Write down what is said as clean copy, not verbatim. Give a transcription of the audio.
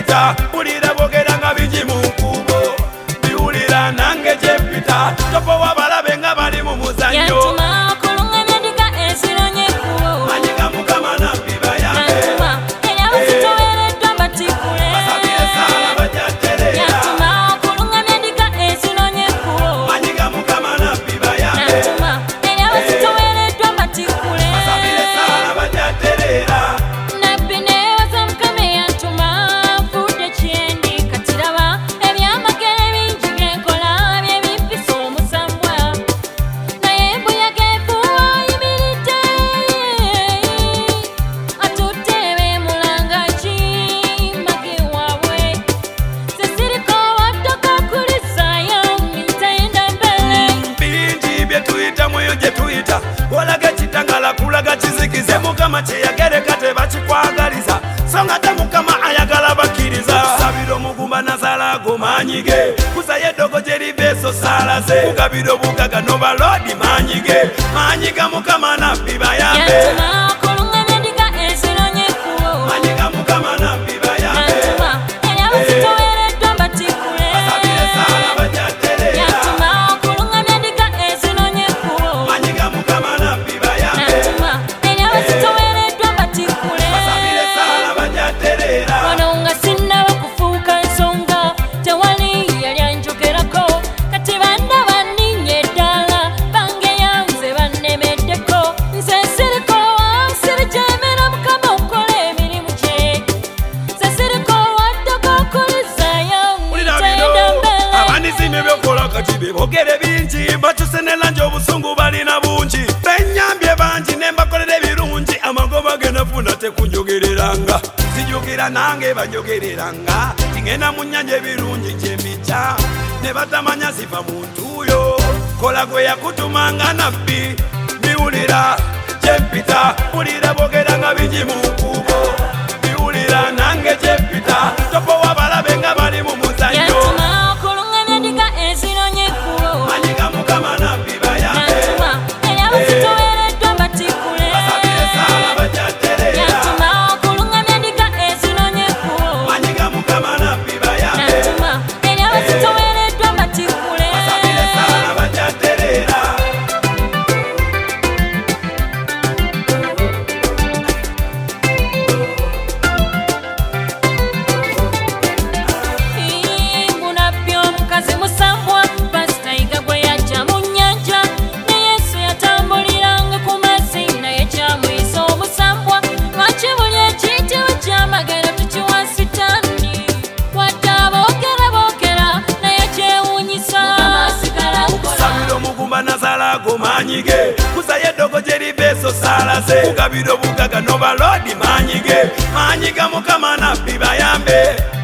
Jempita ulira bogera nga bingi mu nkubo biwulira nange Jempita topo wabalabe nga bali mu muzannyo manyiga Mukama nabbi bayambe basabire saala bajatterera manyiga Mukama nabbi bayambe basabire saala bajatterera walaga kitangala kulaga kizikize Mukama kyeyagereka tebakikwagaliza so nga te Mukama ayagala bakkiriza sabira omugumba nazala go manyige kusaye eddogo gyeribeeso saalaze kugabira obugaga nobalodi manyige manyiga Mukama nabbi bayambe manyiga Mukama nabbi bayambe basabire saala bajatterera manyiga Mukama nabbi bayambe basabire saala bajatterera bogere bingi batusenela nje obusungu balina bungi benyambye bangi nembakolera ebirungi amagoba genafuna tekunjogereranga sijukira nange banjogereranga tingenda mu nnyanja ebirungi kyembica ne batamanya ziva muntu oyo kola gwe yakutumanga nabbi biwulira Jempita ulira bogera nga bingi mu nkubo biwulira nange Jempita topo wabalabe nga bali mu muzannyo manyiga Mukama nabbi bayambe basabire saala bajatterera manyiga Mukama nabbi bayambe basabire saala bajatterera nazala go manyige kusaye eddogo gyeribeeso saalaze kugabira obugaga nobalodi manyige manyiga Mukama nabbi bayambe